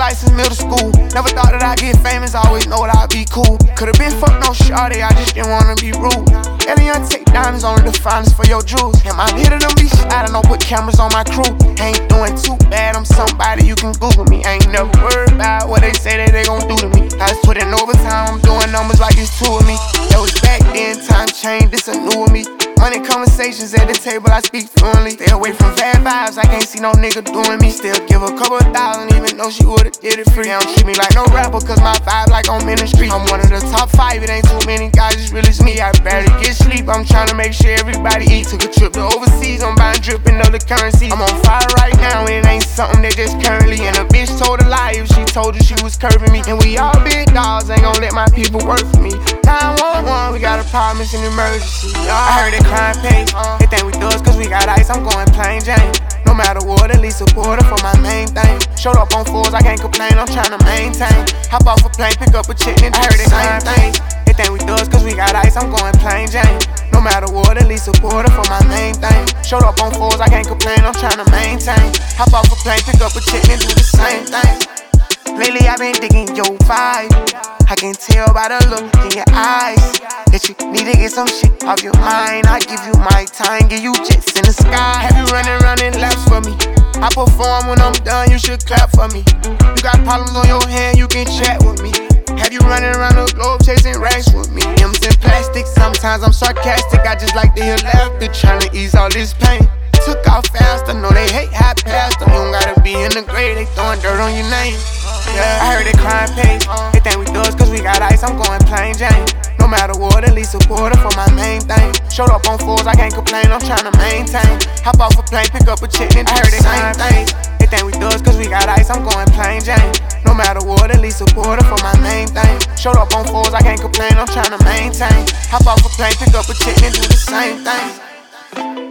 like since middle school. Never thought that I'd get famous, always know that I'd be cool. Could've been fucked no shawty, I just didn't wanna be rude. Alien take diamonds, only the finest for your jewels. And my hitter them be shot, I don't put cameras on my crew. Ain't doing too bad, I'm somebody you can Google me. Ain't never worried about what they say that they gon' do to me. I just put in overtime, I'm doing numbers like it's two of me. That was back then, time changed, this a new of me. Money conversations at the table, I speak fluently. Stay away from bad vibes, I can't see no nigga doing me. Still give a couple $1,000, even though she would've did it free. They don't treat me like no rapper, cause my vibe like on ministry. I'm one of the top 5, it ain't too many guys, it's really me. I barely get sleep, I'm tryna make sure everybody eat. Took a trip to overseas, I'm buying drippin' other currency. I'm on fire right now, it ain't something that just currently. And a bitch told a lie if she told you she was curving me. And we all big dogs, ain't gon' let my people work for me. 911, we got a problem, it's an emergency. I heard it crime pay. They think we thugs cause we got ice, I'm going plain Jane. No matter what, at least support her for my main thing. Showed up on fours, I can't complain, I'm tryna maintain. Hop off a plane, pick up a chick, and I heard it same thing. They think we thugs cause we got ice, I'm going plain Jane. No matter what, at least support her for my main thing. Showed up on fours, I can't complain, I'm tryna maintain. Hop off a plane, pick up a chick, and do the same thing. Lately I've been digging your vibe. I can tell by the look in your eyes that you need to get some shit off your mind. I give you my time, give you jets in the sky. Have you running laps for me? I perform when I'm done, you should clap for me. You got problems on your hand, you can chat with me. Have you running around the globe chasing racks with me? M's in plastic, sometimes I'm sarcastic. I just like to hear laughter, trying to ease all this pain. Took off fast, I know they hate how I passed them. You don't gotta be in the grave, they throwing dirt on your name. Yeah, I heard it crime pay. They think we thugs cause we got ice, I'm going plain Jane. No matter what, at least support her for my main thing. Showed up on fours, I can't complain, I'm tryna maintain. Hop off a plane, pick up a chick, and I heard it same thing. They think we thugs cause we got ice, I'm going plain Jane. No matter what, at least support her for my main thing. Showed up on fours, I can't complain, I'm tryna maintain. Hop off a plane, pick up a chick, and do the same thing.